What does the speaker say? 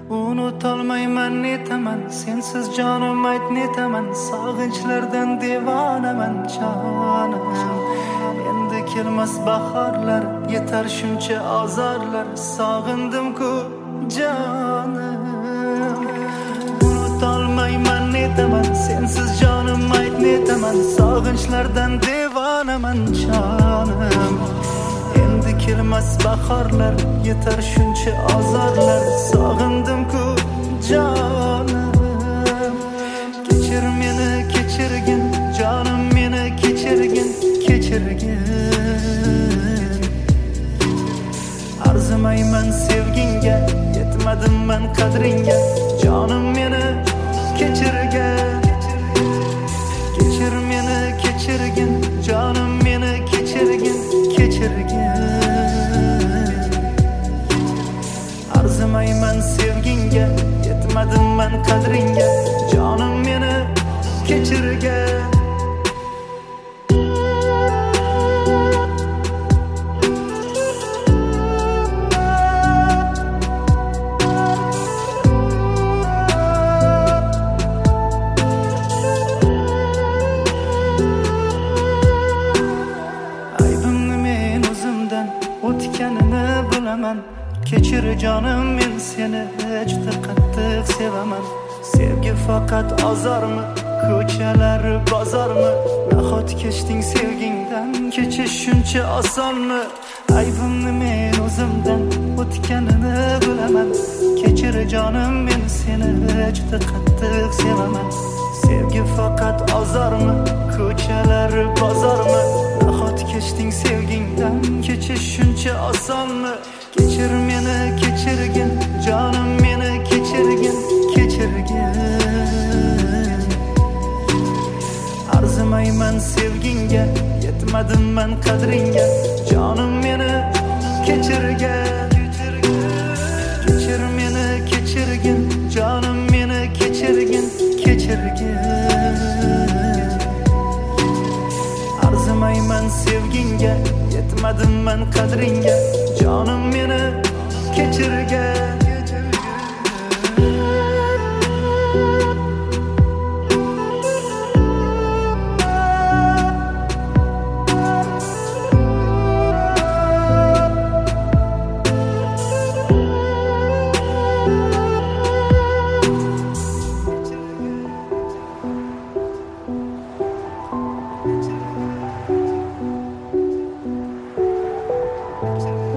Unutolmayman netaman, sensiz jonim ayt netaman, sog'inchlardan devonaman jonim. Endi kelmas bahorlar, yetar shuncha azorlar, sog'indim-ku jonim. Unutolmayman netaman, sensiz jonim ayt netaman, sog'inchlardan devonaman jonim. Endi kelmas bahorlar, yetar shuncha azorlar, sog'indim-ku jonim. Kechir meni kechirgin, jonim meni kechirgin, kechirgin. Arzimayman sevginga, yetmadim men qadringga, jonim meni kechirgin. Kechir meni kechirgin, jonim meni kechirgin, kechirgin. Arzimayman sevginga, yetmadim men qadringga, jonim meni kechirgin. O'tganini bilaman, kechir jonim, men seni juda qattiq sevaman. Sevgi faqat ozormi, ko'chalar bozormi? Nahot kechding sevgingdan, kechish shuncha osonmi? Aybimni men o'zimdan, o'tganini bilaman, kechir jonim, men seni juda qattiq sevaman. Sevgi faqat ozormi, ko'chalar bozormi? Nahot kechding sevgingdan, kechish shuncha osonmi? Kechir meni kechirgin, jonim meni kechirgin, kechirgin. Arzimayman sevginga, yetmadim men qadringga, jonim meni kechirgin. Kechir meni kechirgin, jonim meni kechirgin, kechirgin. Arzimayman sevginga, yetmadim men qadringga, jonim meni kechirgin. Thank you.